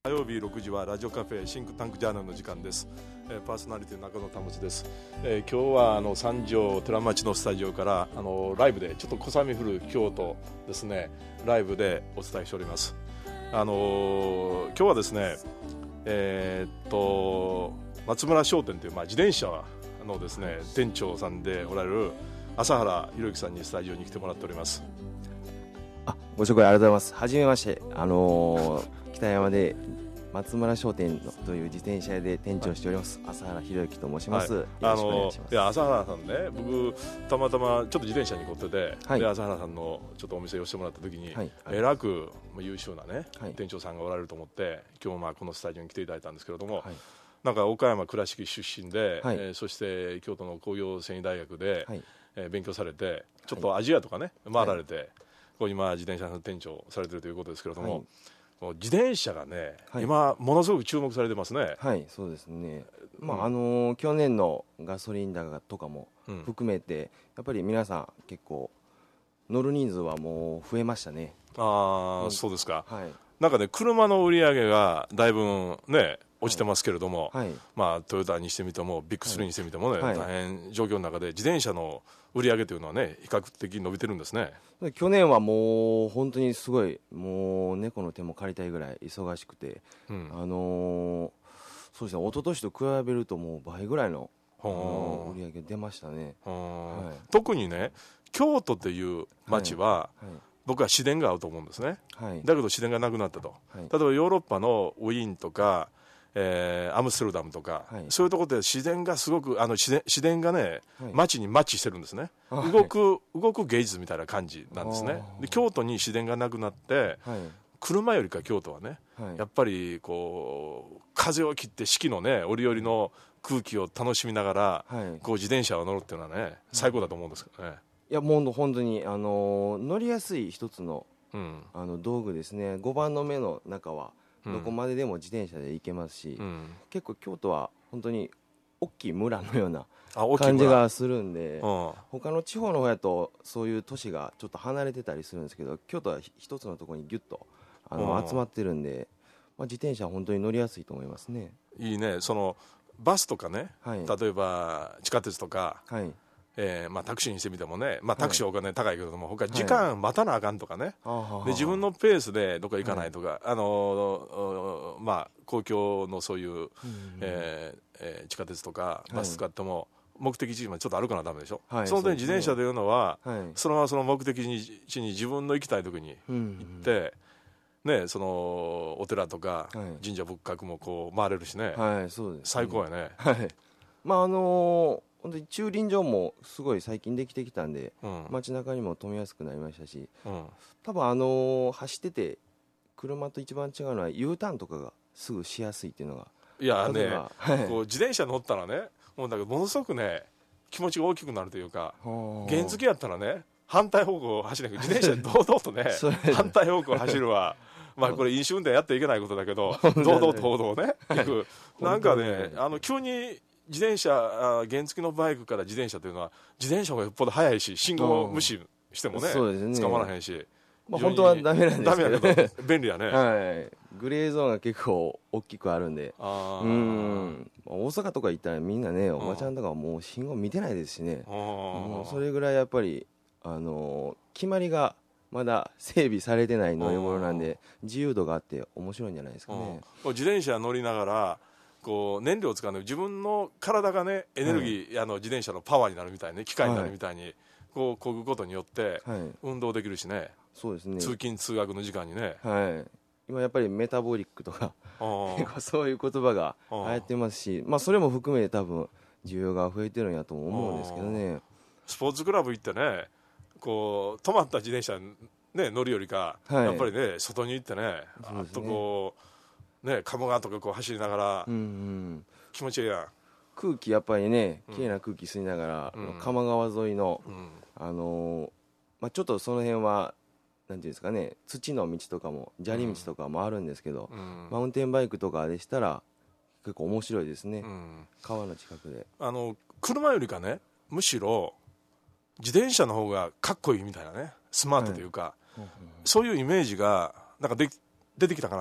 火曜日6時はラジオカフェシンクタンクジャーナルの時間です。パーソナリティの中野保です。今日は三条寺町のスタジオからライブでちょっと小雨降る京都ですね、ライブでお伝えしております。今日はですね、松村商店という、自転車のですね店長さんでおられる朝原弘之さんにスタジオに来てもらっております。 ご紹介ありがとうございます。はじめまして、北山で松村商店という自転車屋で店長をしております、朝原弘之と申します。よろしくお願いします。 朝原さんね、僕たまたまちょっと自転車に乗ってて、で朝原さんのちょっとお店をしてもらった時に、えらく優秀なね、店長さんがおられると思って今日もこのスタジオに来ていただいたんですけれども、なんか岡山倉敷出身で、そして京都の工業繊維大学で、勉強されてちょっとアジアとかね、回られて、今自転車の店長されているということですけれども、自転車がね、今ものすごく注目されてますね。 はい、そうですね。去年のガソリン高とかも含めて、やっぱり皆さん結構乗る人数はもう増えましたね。 そうですか。なんかね、車の売り上げがだいぶね落ちてますけれども、トヨタにしてみてもビッグ3にしてみてもね、大変状況の中で自転車の売り上げというのはね比較的伸びてるんですね。 去年はもう本当にすごい、もう猫の手も借りたいぐらい忙しくて、そうですね、一昨年と比べるともう倍ぐらいの売り上げ出ましたね。 特にね、京都という町は、僕は市電が合うと思うんですね。だけど市電がなくなったと。例えばヨーロッパのウィーンとか、アムステルダムとか、そういうところで自然がすごく自然がね、街にマッチしてるんですね。動く芸術みたいな感じなんですね。で京都に自然がなくなって、車よりか京都はね、やっぱりこう風を切って四季のね折々の空気を楽しみながら、自転車を乗るっていうのはね最高だと思うんですけどね。 いやもう本当に乗りやすい一つの、道具ですね。5番の目の中はどこまででも自転車で行けますし、結構京都は本当に大きい村のような感じがするんで、他の地方の方やとそういう都市がちょっと離れてたりするんですけど、京都は一つのところにギュッと集まってるんで、自転車は本当に乗りやすいと思いますね。 いいね。そのバスとかね、例えば地下鉄とか、タクシーにしてみてもね、タクシーはお金高いけれども、他時間待たなあかんとかね、で自分のペースでどっか行かないとか、公共のそういう、地下鉄とかバス使っても、目的地までちょっと歩かなダメでしょ。その点自転車というのは、そのままその目的地に自分の行きたい時に行って、そのお寺とか神社仏閣もこう回れるしね、最高やね。 本当に駐輪場もすごい最近できてきたんで、街中にも止めやすくなりましたし、多分走ってて車と一番違うのは U ターンとかがすぐしやすいっていうのが。 いやね、こう自転車乗ったらね、もうだけどものすごくね気持ちが大きくなるというか、原付やったらね反対方向を走るけど、自転車で堂々とね反対方向を走るはこれ飲酒運転やってはいけないことだけど、堂々と歩道をね行く。なんかね、急に自転車、原付のバイクから自転車というのは、自転車がよっぽど速いし、信号を無視してもね捕まらへんし、 本当はダメなんですけどね。 便利やね。 グレーゾーンが結構大きくあるんで、大阪とか行ったらみんなね、おばちゃんとかはもう信号見てないですしね、それぐらいやっぱり決まりがまだ整備されてない乗り物なんで、自由度があって面白いんじゃないですかね。 自転車乗りながらこう燃料を使うの自分の体がねエネルギー、自転車のパワーになるみたいに、機械になるみたいに、こう漕ぐことによって運動できるしね。そうですね。通勤通学の時間にね。 今やっぱりメタボリックとかそういう言葉が流行ってますし、それも含めて多分需要が増えてるんやと思うんですけどね。 スポーツクラブ行ってね、こう止まった自転車ね乗るよりか、やっぱりね外に行ってね、あとこうね鴨川とかこう走りながら、気持ちいいやん。 空気やっぱりね、綺麗な空気吸いながら、鴨川沿いの、ちょっとその辺はなんていうんですかね、土の道とかも砂利道とかもあるんですけど、マウンテンバイクとかでしたら結構面白いですね、川の近くで。 車よりかね、むしろ自転車の方がかっこいいみたいなね、スマートというか、そういうイメージがなんか出てきたかなと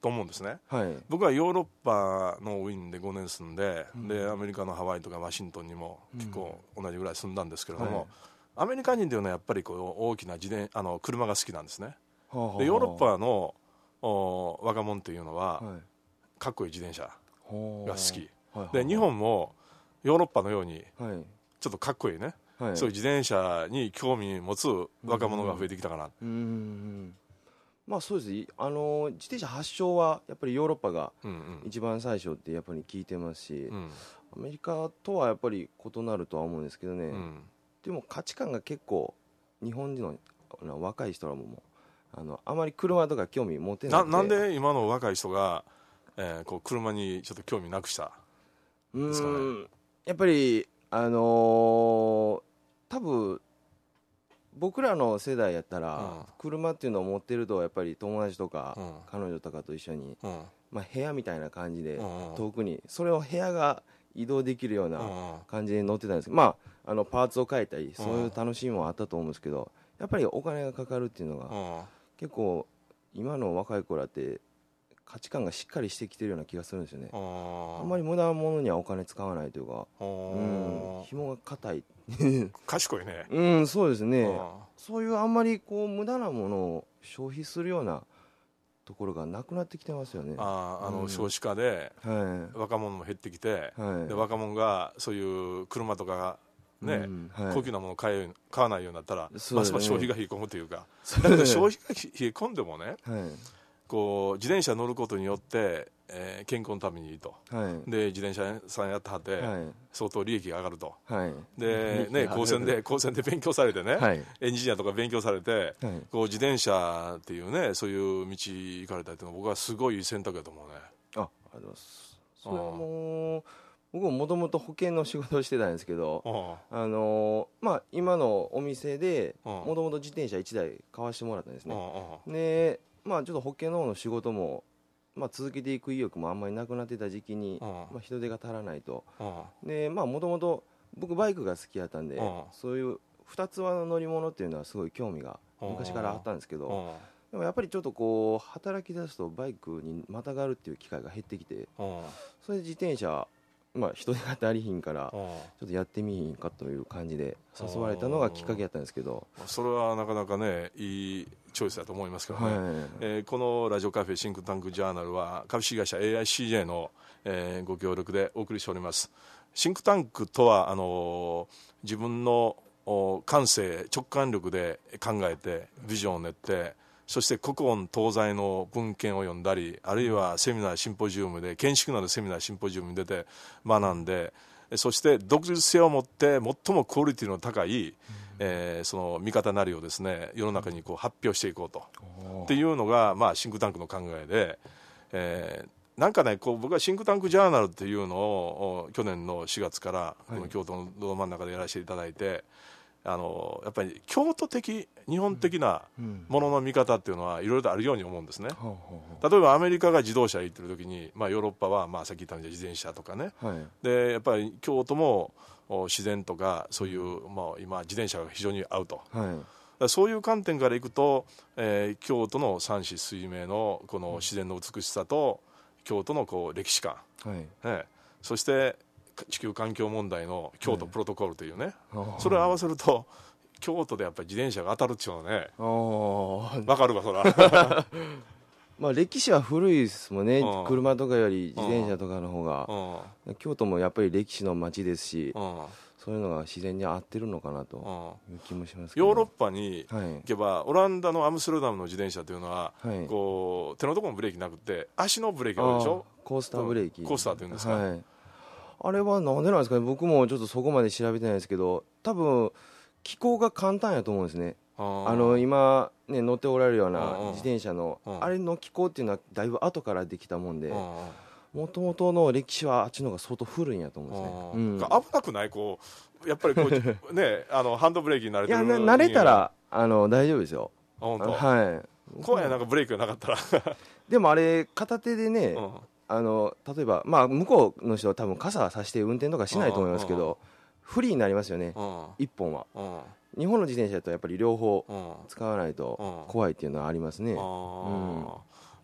と思うんですね、 はい、 僕はヨーロッパのウィーンで5年住んで、でアメリカのハワイとかワシントンにも結構同じぐらい住んだんですけれども、アメリカ人というのはやっぱりこう大きな車が好きなんですね。でヨーロッパの若者というのは、かっこいい自転車が好き、で日本もヨーロッパのようにちょっとかっこいいね、そういう自転車に興味持つ若者が増えてきたかな。 まあそうです。自転車発祥はやっぱりヨーロッパが一番最初ってやっぱり聞いてますし、アメリカとはやっぱり異なるとは思うんですけどね、でも価値観が結構日本人の若い人らもあまり車とか興味持てなくて。 なんで今の若い人が、こう車にちょっと興味なくしたんですかね。 やっぱり多分僕らの世代やったら、車っていうのを持ってるとやっぱり友達とか、彼女とかと一緒に、まあ、部屋みたいな感じで、遠くにそれを部屋が移動できるような感じで乗ってたんですけど、まあ、パーツを変えたりそういう楽しみもあったと思うんですけど、やっぱりお金がかかるっていうのが、結構今の若い子らって価値観がしっかりしてきてるような気がするんですよね。あんまり無駄なものにはお金使わないというか、紐が硬い賢いね。 そうですね。そういうあんまりこう無駄なものを消費するようなところがなくなってきてますよね。 少子化で若者も減ってきて、で若者がそういう車とかね、高級なものを買わないようになったら、ますます消費が冷え込むというか、だけど消費が冷え込んでもね、こう自転車乗ることによって、健康のためにいいと、で自転車屋さんやってはって、相当利益が上がると、でね、高専で勉強されてね、エンジニアとか勉強されて、こう自転車っていうね、そういう道行かれたっていうのは僕はすごい選択だと思うね。 ありがとうございます。それはもう僕ももともと保険の仕事をしてたんですけど、まあ、今のお店でもともと自転車1台買わしてもらったんですね。でまあ、ちょっと保険の方の仕事も、まあ、続けていく意欲もあんまりなくなってた時期に、まあ、人手が足らないと。でまあもともと僕バイクが好きだったんで、そういう2つ輪の乗り物っていうのはすごい興味が昔からあったんですけど、でもやっぱりちょっとこう働き出すとバイクにまたがるっていう機会が減ってきて、それで自転車、まあ、人手が足りひんからちょっとやってみひんかという感じで誘われたのがきっかけだったんですけど、 それはなかなかねいいチョイスだと思いますけどね、このラジオカフェシンクタンクジャーナルは株式会社 AICJ の、ご協力でお送りしております。シンクタンクとは自分の感性直感力で考えてビジョンを練って、そして古今東西の文献を読んだり、あるいはセミナーシンポジウムで見識のあるセミナーシンポジウムに出て学んで、そして独立性を持って最もクオリティの高い、その見方なりをですね、世の中にこう発表していこうとっていうのが、まあ、シンクタンクの考えで、なんかね、こう僕はシンクタンクジャーナルっていうのを去年の4月からこの京都のど真ん中でやらせていただいて、やっぱり京都的日本的なものの見方っていうのはいろいろとあるように思うんですね。例えばアメリカが自動車行ってる時に、まあ、ヨーロッパはまあさっき言ったように自転車とかね、でやっぱり京都も自然とかそういう、まあ、今自転車が非常に合うと、そういう観点からいくと、京都の山紫水明のこの自然の美しさと京都のこう歴史観、そして地球環境問題の京都プロトコルというね、それを合わせると京都でやっぱり自転車が当たるっていうのはね、分かるわそらまあ歴史は古いですもんね、車とかより自転車とかの方が。京都もやっぱり歴史の街ですし、そういうのが自然に合ってるのかなという気もしますけど、 ヨーロッパに行けば、オランダのアムステルダムの自転車というのは、こう手のところのブレーキなくて足のブレーキがあるでしょ。 コースターブレーキ、 コースターっていうんですか、 あれはなんでなんですかね。僕もちょっとそこまで調べてないですけど、多分気候が簡単やと思うんですね。今、ね、乗っておられるような自転車のあれの気候っていうのはだいぶ後からできたもんで、もともとの歴史はあっちの方が相当古いんやと思うんですね。 危なくない？こうやっぱりこうねハンドブレーキに慣れてる。 いや、慣れたら大丈夫ですよ。 本当。怖い、なんかブレーキがなかったらでもあれ片手でね、例えば、まあ、向こうの人は多分傘さして運転とかしないと思いますけど、不利になりますよね、一本は。日本の自転車だとやっぱり両方使わないと怖いっていうのはありますね。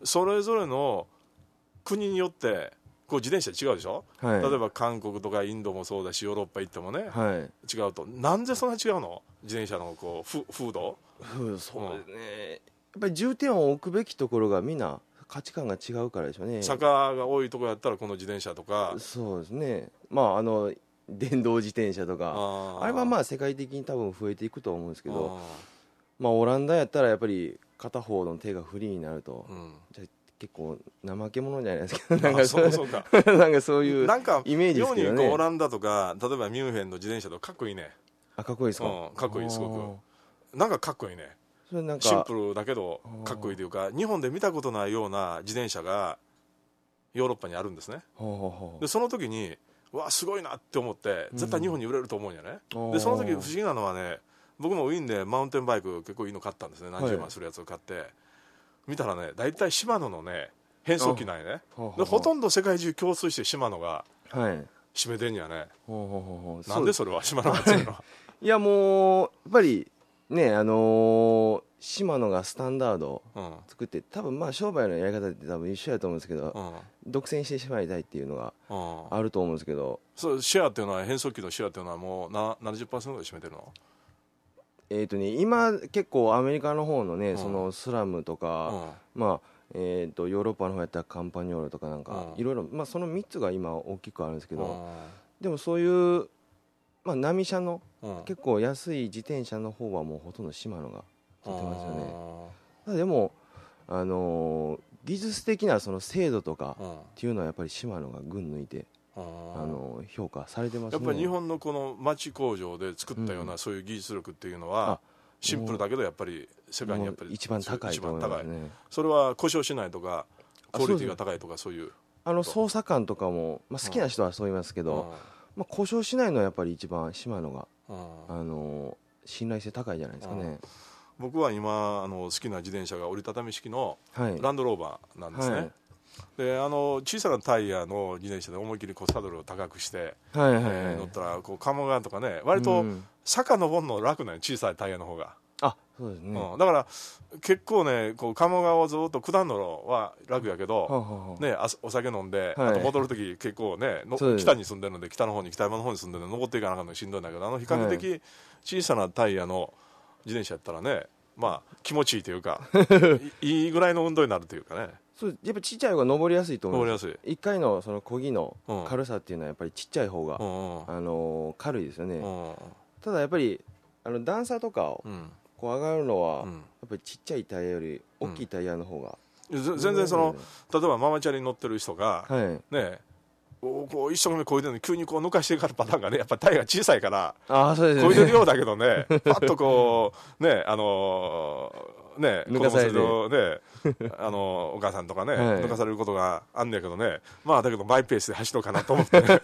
それぞれの国によってこう自転車違うでしょ、はい、例えば韓国とかインドもそうだしヨーロッパ行ってもね、はい、違うと。なんでそんな違うの、自転車のこう風土。 そうですね、やっぱり重点を置くべきところがみんな価値観が違うからでしょうね。 坂が多いところやったらこの自転車とか。 そうですね、まあ電動自転車とか あれはまあ世界的に多分増えていくと思うんですけど、まあオランダやったらやっぱり片方の手がフリーになると、じゃ結構怠け者じゃないですか。なんかそうかなんかそういうイメージですけどね。 妙にオランダとか例えばミュンヘンの自転車とかっこいいね。 あ、かっこいいですか。 かっこいい、すごくなんかかっこいいね。それなんかシンプルだけどかっこいいというか、日本で見たことないような自転車がヨーロッパにあるんですね。でその時にわすごいなって思って絶対日本に売れると思うんやね。でその時不思議なのはね、僕もウィーンでマウンテンバイク結構いいの買ったんですね。何十万するやつを買って、見たらね大体シマノのね変速機なんやね。でほとんど世界中共通してシマノが占めてんやね。なんでそれはシマノが強いのは。 いやもうやっぱりねシマノがスタンダード作って、多分まあ商売のやり方って多分一緒やと思うんですけど、独占してしまいたいっていうのがあると思うんですけど、 そうシェアっていうのは変速機のシェアっていうのはもう70% ぐらい占めてるの。 今結構アメリカの方のね、そのスラムとか、まあヨーロッパの方やったらカンパニョールとかなんかいろいろ、まあその3つが今大きくあるんですけど、でもそういうまあ並車の結構安い自転車の方はもうほとんどシマノが取ってますよね。ただでも技術的なその精度とかっていうのはやっぱりシマノが群抜いて評価されてますね。 やっぱり日本のこの町工場で作ったようなそういう技術力っていうのはシンプルだけどやっぱり世界にやっぱり一番高いと思いますね。 それは故障しないとかクオリティが高いとかそういう操作感とかも、まあ、好きな人はそう言いますけど、まあ、故障しないのはやっぱり一番シマノが信頼性高いじゃないですかね。 僕は今好きな自転車が折りたたみ式のランドローバーなんですね。で小さなタイヤの自転車で思いっきりサドルを高くして乗ったら鴨川とかね割と坂登るの楽なの、小さいタイヤの方が。 そうですね。 だから結構ね鴨川をずっと下るのは楽やけど、ね、お酒飲んで、あと戻るとき結構ね北に住んでるので北山の方に住んでるので登っていかなかったのしんどいんだけど、比較的小さなタイヤの自転車やったらね、まあ気持ちいいというかいいぐらいの運動になるというかね。 そうやっぱちっちゃい方が登りやすいと思います。 登りやすい。 1回のその漕ぎの軽さっていうのはやっぱりちっちゃい方が軽いですよね。ただやっぱり段差とかをこう上がるのはやっぱりちっちゃいタイヤより大きいタイヤの方が全然例えばママチャリに乗ってる人がねこう一生懸命こいでるのに急にこう抜かしていかれるパターンがね、やっぱりタイヤが小さいからこいでるようだけどねパッとこうね抜かされるお母さんとかね、抜かされることがあんねやけどね、まあだけどマイペースで走ろうかなと思ってね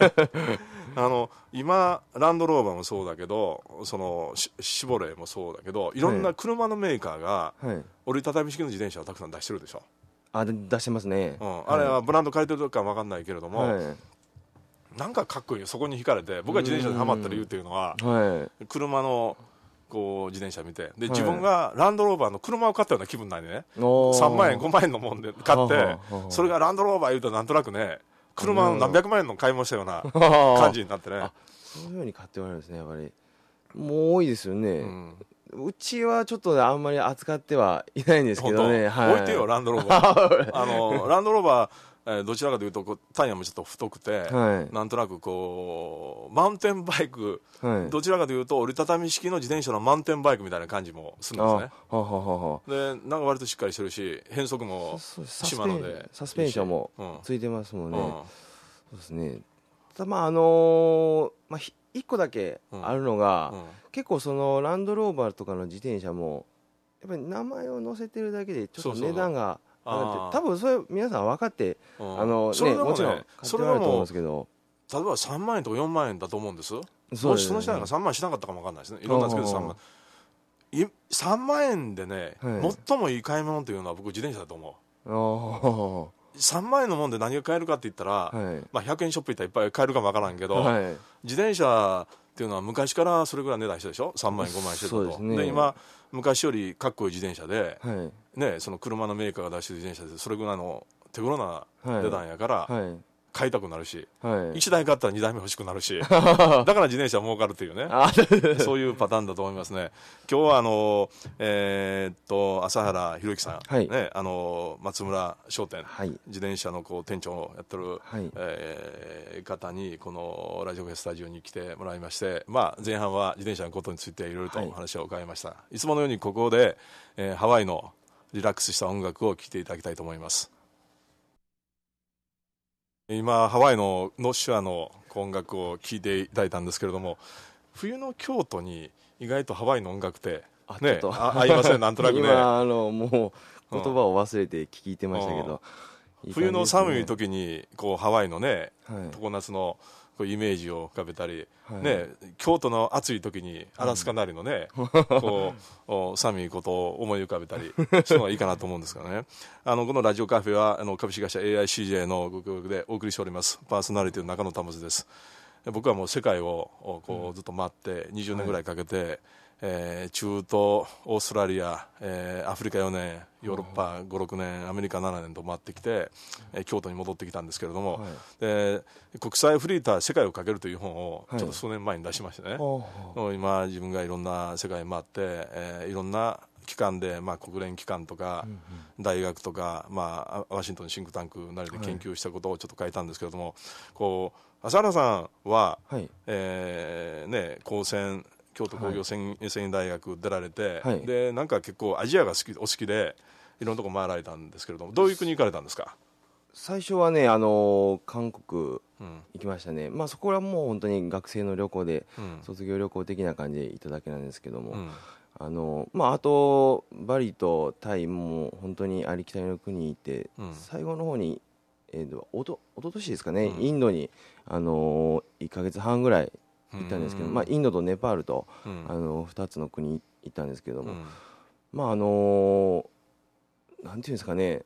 今ランドローバーもそうだけどシボレーもそうだけどいろんな車のメーカーが折りたたみ式の自転車をたくさん出してるでしょ。 出してますね。 あれはブランド変えてるか分かんないけれども、なんかかっこいいよ。そこに惹かれて僕が自転車にハマった理由っていうのは、車のこう自転車見てで自分がランドローバーの車を買ったような気分なんでね、3万円5万円のもんで買ってそれがランドローバー言うとなんとなくね車の何百万円の買い物したような感じになってねそういうふうに買っておられるんですね。やっぱりもう多いですよね。うちはちょっと、ね、あんまり扱ってはいないんですけどね。 置いてよランドローバーランドローバーどちらかというとタイヤもちょっと太くて、なんとなくこうマウンテンバイク、どちらかというと折りたたみ式の自転車のマウンテンバイクみたいな感じもするんですね。でなんか割としっかりしてるし変速もシマノでサスペンションもついてますもんね。そうですね。ただまあ1個だけあるのが、結構そのランドローバーとかの自転車もやっぱり名前を載せてるだけでちょっと値段が多分それ皆さん分かってもちろん買ってあると思うんですけど、 例えば3万円とか4万円だと思うんです。もしその人が3万しなかったかも分かんないですね。いろんなんですけど3万円でね、最もいい買い物というのは僕自転車だと思う。3万円のもんで何が買えるかって言ったら、まあ100円ショップ行ったらいっぱい買えるかも分からんけど、自転車っていうのは昔からそれぐらい値段したでしょ、3万円5万円してると。 そうですね。 で今昔よりかっこいい自転車で、 はいね、その車のメーカーが出してる自転車でそれぐらいの手頃な値段やから、 はい買いたくなるし、 はい、 1台買ったら2台目欲しくなるしだから自転車儲かるっていうねそういうパターンだと思いますね。今日は朝原弘之さん、 はいね、松村商店、 はい、 自転車の店長をやってる、 はい、 方にこのラジオフェスタジオに来てもらいまして、まあ、前半は自転車のことについていろいろとお話を伺いました、いつものようにここで、ハワイのリラックスした音楽を聴いていただきたいと思います。今ハワイのノッシュアの音楽を聴いていただいたんですけれども、冬の京都に意外とハワイの音楽ってね、合いませんなんとなくね今もう言葉を忘れて聞いてましたけど、 冬の寒い時にハワイのね、 はい、 常夏のイメージを浮かべたり、 はいね、京都の暑い時にアラスカなりのね、寒いことを思い浮かべたりするのがいいかなと思うんですけどねこのラジオカフェは株式会社 AICJ のご協力でお送りしております。パーソナリティの中野保です。僕はもう世界をずっと回って20年ぐらいかけて、中東、オーストラリア、アフリカ4年、ヨーロッパ5、6年、アメリカ7年と回ってきて、京都に戻ってきたんですけれども、で国際フリーター世界をかけるという本をちょっと数年前に出しましてね、今自分がいろんな世界回って、いろんな機関で、国連機関とか、大学とか、ワシントンのシンクタンクなりで研究したことをちょっと書いたんですけれども、朝原さんは、高専京都工業繊維大学出られて、でなんか結構アジアがお好きでいろんなところ回られたんですけれども、どういう国行かれたんですか？ 最初はね、韓国行きましたね、そこはもう本当に学生の旅行で、卒業旅行的な感じで行っただけなんですけども、あとバリとタイも本当にありきたりの国に行って、最後の方に、おととしですかね、インドに、1ヶ月半ぐらい行ったんですけど、インドとネパールと、2つの国行ったんですけども、なんていうんですかね、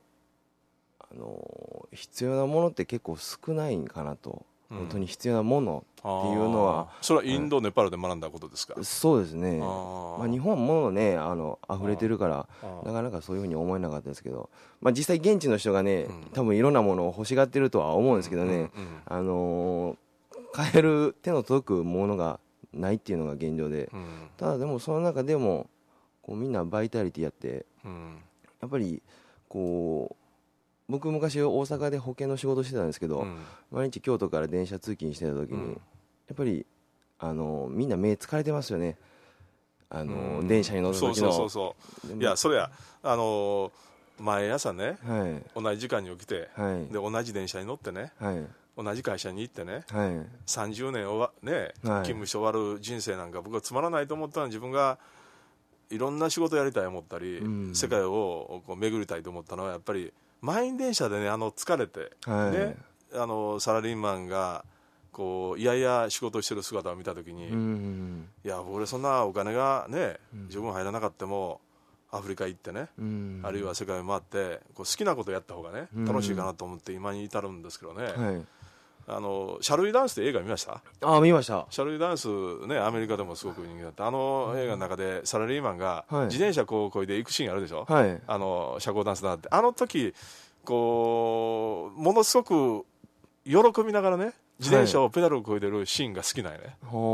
必要なものって結構少ないんかなと、本当に必要なものっていうのは、 それはインド、ネパールで学んだことですか？ そうですね、日本はものね溢れてるからなかなかそういうふうに思えなかったですけど、実際現地の人がね、多分いろんなものを欲しがってるとは思うんですけどね、買える手の届くものがないっていうのが現状で、ただでもその中でもみんなバイタリティやって、やっぱり僕昔大阪で保険の仕事してたんですけど、毎日京都から電車通勤してた時に、やっぱりみんな目疲れてますよね、電車に乗る時の。 いやそれや毎朝ね、同じ時間に起きて、で同じ電車に乗ってね、同じ会社に行ってね、30年勤務して終わる人生なんか僕はつまらないと思ったのは、自分がいろんな仕事やりたいと思ったり、世界を巡りたいと思ったのはやっぱり満員電車でね、疲れて、ね、サラリーマンがいやいや仕事してる姿を見たときに、いや俺そんなお金がね十分入らなかったもアフリカ行ってね、あるいは世界を回って好きなことやった方がね楽しいかなと思って今に至るんですけどね、シャルイダンスって映画見ました？ 見ました。 シャルイダンスね、アメリカでもすごく人気だった。映画の中でサラリーマンが自転車こいで行くシーンあるでしょ、社交ダンスだって、時ものすごく喜びながらね自転車をペダルをこいでるシーンが好きなんや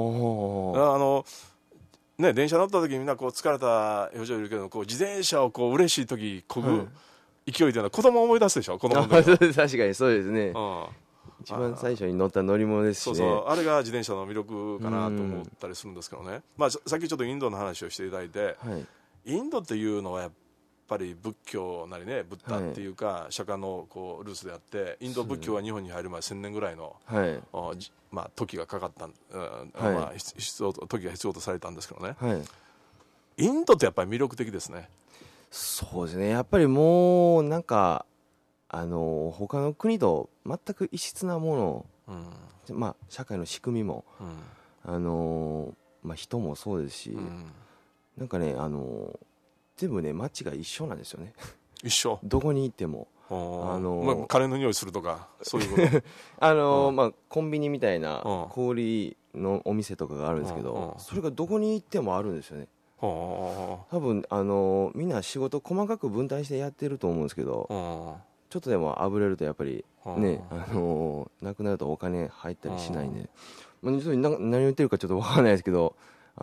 ね。電車乗った時にみんな疲れた表情いるけど、自転車を嬉しい時こぐ勢いというのは子供を思い出すでしょ、子供の時確かにそうですね、一番最初に乗った乗り物ですしね。 あれが自転車の魅力かなと思ったりするんですけどね、さっきちょっとインドの話をしていただいて、インドっていうのはやっぱり仏教なりね、ブッダっていうか、釈迦のルーツであって、インド仏教は日本に入る前1000年ぐらいの、時がかかった時が必要とされたんですけどね、インドってやっぱり魅力的ですね。 そうですね、やっぱりもうなんか他の国と全く異質なもの、社会の仕組みも、人もそうですし、なんかね全部ね街が一緒なんですよね一緒どこに行ってもカレーの匂いするとかそういうことコンビニみたいな小売のお店とかがあるんですけど、それがどこに行ってもあるんですよね。多分みんな仕事細かく分担してやってると思うんですけど、ちょっとでもあぶれるとやっぱりね、なくなるとお金入ったりしないんで、何を言ってるかちょっと分からないですけど、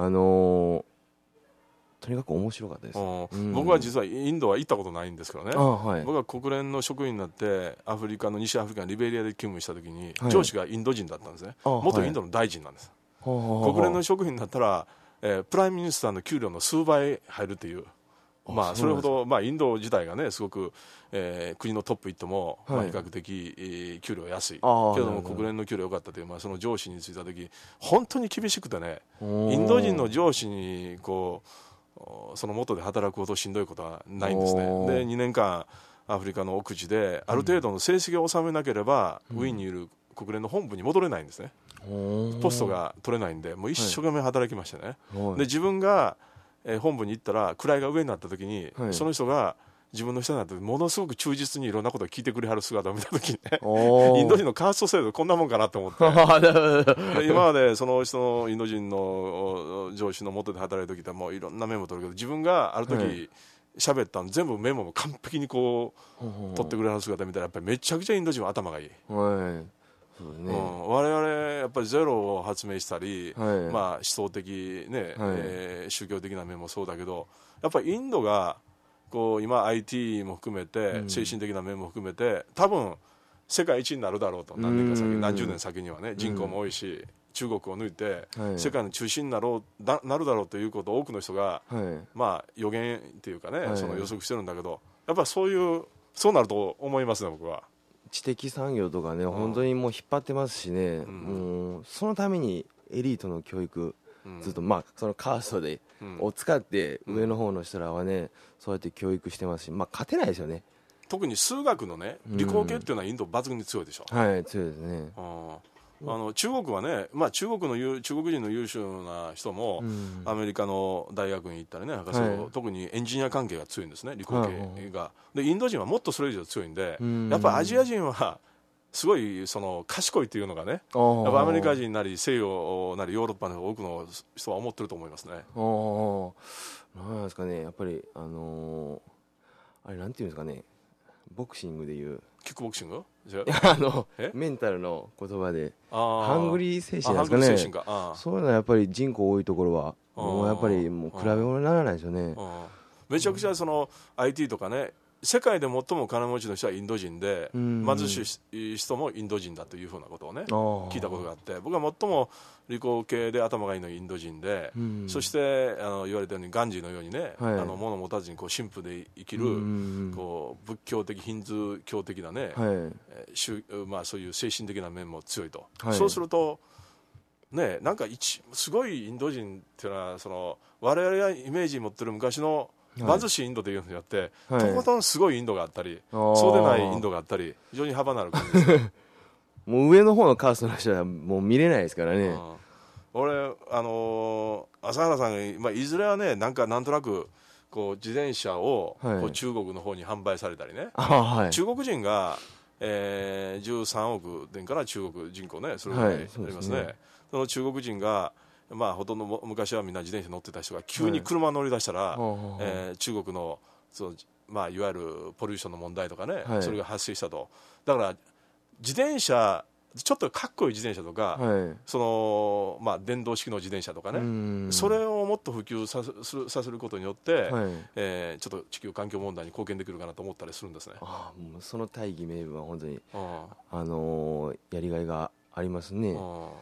とにかく面白かったです。 僕は実はインドは行ったことないんですけどね、僕は国連の職員になって西アフリカのリベリアで勤務した時に、上司がインド人だったんですね。元インドの大臣なんです。国連の職員になったら、プライムミニスターの給料の数倍入るっていう、それほど、インド自体がねすごく、国のトップ行っても、比較的、給料安いけども国連の給料良かったという、その上司に就いた時本当に厳しくてね、インド人の上司にこうその元で働くほどしんどいことはないんですね。で2年間アフリカの奥地である程度の成績を収めなければ、ウィーンにいる国連の本部に戻れないんですね。ポストが取れないんで、もう一生懸命働きましてね、で自分が、本部に行ったら位が上になった時に、その人が自分の下になってものすごく忠実にいろんなことを聞いてくれはる姿を見た時にねインド人のカースト制度こんなもんかなと思って今までその人のインド人の上司の下で働いた時ってもういろんなメモ取るけど、自分がある時喋ったの全部メモも完璧にこう取ってくれはる姿見たらやっぱりめちゃくちゃインド人は頭がいい。そうね、我々やっぱりゼロを発明したり、思想的ね、宗教的な面もそうだけど、やっぱりインドがこう今 IT も含めて、精神的な面も含めて多分世界一になるだろうと、何年か先、何十年先にはね、人口も多いし、中国を抜いて世界の中心になるだろうということを多くの人が、予言っていうかね、その予測してるんだけど、やっぱりそうなると思いますね、僕は。 知的産業とかね、本当にもう引っ張ってますしね、もうそのためにエリートの教育、ずっとそのカーストで、を使って上の方の人らはね、そうやって教育してますし、勝てないですよね。 特に数学のね、理工系っていうのはインド抜群に強いでしょ。 はい、強いですね。 中国はね、中国人の優秀な人も、アメリカの大学に行ったりね、博士を、特にエンジニア関係が強いんですね、理工系が。でインド人はもっとそれ以上強いんで、やっぱアジア人はすごい賢いっていうのがね、やっぱアメリカ人なり西洋なりヨーロッパの多くの人は思ってると思いますね。 なんですかね、やっぱりあれなんていうんですかね、ボクシングでいうキックボクシングメンタルの言葉でハングリー精神なんですかね。そういうのはやっぱり人口多いところはもうやっぱりもう比べ物にならないですよね。 めちゃくちゃIT とかね、世界で最も金持ちの人はインド人で、貧しい人もインド人だというふうなことをね聞いたことがあって、僕は最も理工系で頭がいいのはインド人で、そして言われたようにガンジーのようにね、物を持たずに神父で生きる仏教的ヒンズー教的なね、そういう精神的な面も強いと、そうするとね、なんかすごいインド人っていうのは我々がイメージ持ってる昔の貧しいインドというのによって、とことんすごいインドがあったり、そうでないインドがあったり、非常に幅のある感じですね。 もう上の方のカーストの人はもう見れないですからね。 俺朝原さんが、いずれはね、なんとなく自転車を中国の方に販売されたりね、中国人が、13億でんから中国人口ね、それぐらいありますね。その中国人がほとんど昔はみんな自転車乗ってた人が急に車乗り出したら、中国のいわゆるポリューションの問題とかね、それが発生したと。だから自転車、ちょっとかっこいい自転車とか、電動式の自転車とかね、それをもっと普及させることによって、ちょっと地球環境問題に貢献できるかなと思ったりするんですね。 もうその大義名分は本当にやりがいがありますね。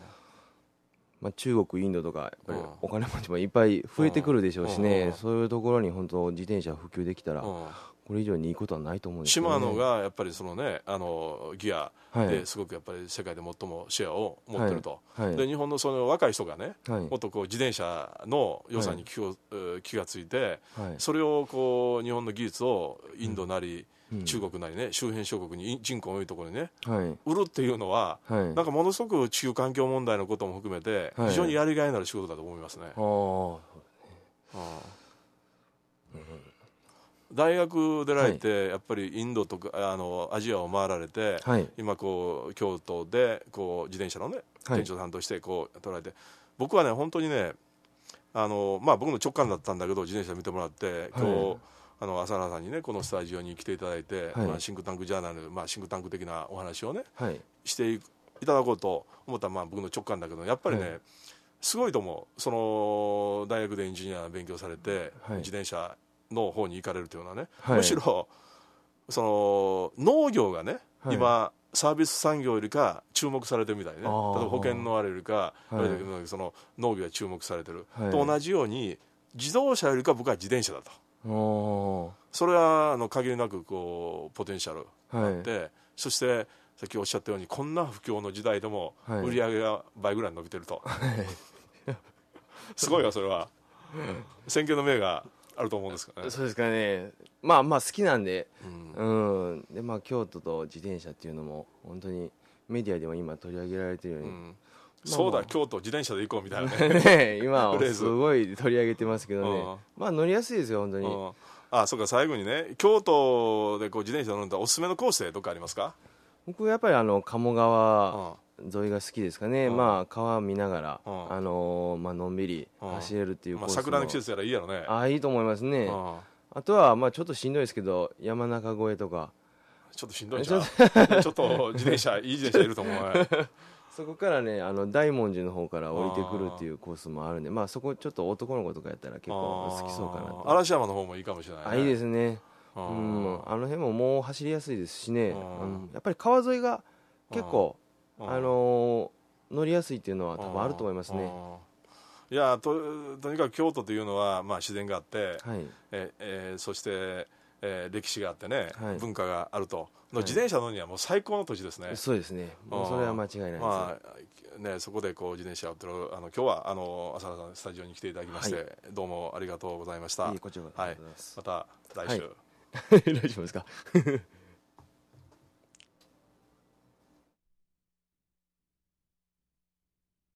中国、インドとかやっぱりお金持ちもいっぱい増えてくるでしょうしね、そういうところに本当自転車普及できたらこれ以上にいいことはないと思うんですよね。 シマノがやっぱりギアですごくやっぱり世界で最もシェアを持ってると、で日本の若い人がね、もっと自転車の良さに気がついて、それを日本の技術をインドなり、中国なりね、周辺諸国に人口の多いところにね、売るっていうのは、なんかものすごく地球環境問題のことも含めて非常にやりがいのある仕事だと思いますね。 大学出られて、やっぱりインドとかアジアを回られて、今こう京都でこう自転車のね店長さんとしてこう取られて、僕はね本当にね僕の直感だったんだけど自転車見てもらって今日、朝原さんにねこのスタジオに来ていただいて、シンクタンクジャーナル、シンクタンク的なお話をね、していただこうと思った僕の直感だけど、やっぱりね、すごいと思う。その大学でエンジニア勉強されて、自転車の方に行かれるというのはね、むしろその農業がね、今サービス産業よりか注目されてるみたいね。例えば保険のあれよりか、その農業が注目されてる、と同じように自動車よりか僕は自転車だと。それは限りなくこうポテンシャルがあって、そしてさっきおっしゃったようにこんな不況の時代でも売り上げが倍ぐらい伸びてると、すごいわそれは。先見の明があると思うんですかね。 そうですかね。好きなんで、で京都と自転車っていうのも本当にメディアでも今取り上げられてるように、 そうだ京都自転車で行こうみたいなね今はすごい取り上げてますけどね、乗りやすいですよ本当に。 そうか、最後にね京都でこう自転車乗るんだおすすめのコースでどっかありますか？ 僕やっぱり鴨川沿いが好きですかね。川見ながらのんびり走れるっていうコースも、 桜の季節やらいいやろね。 いいと思いますね。あとはちょっとしんどいですけど山中越えとか。 ちょっとしんどいじゃんちょっといい自転車いると思うそこからね大文字の方から降りてくるっていうコースもあるんで、そこちょっと男の子とかやったら結構好きそうかなと。 嵐山の方もいいかもしれないね。 いいですね。あの辺ももう走りやすいですしね、やっぱり川沿いが結構乗りやすいっていうのは多分あると思いますね。 いや とにかく京都というのは、自然があって、そして、歴史があってね、文化があると自転車乗るにはもう最高の土地ですね。 そうですね、もうそれは間違いないです。 そこでこう自転車を取る今日は浅田さんスタジオに来ていただきまして、どうもありがとうございました。 こちらこそありがとうございます。 また来週来週ですか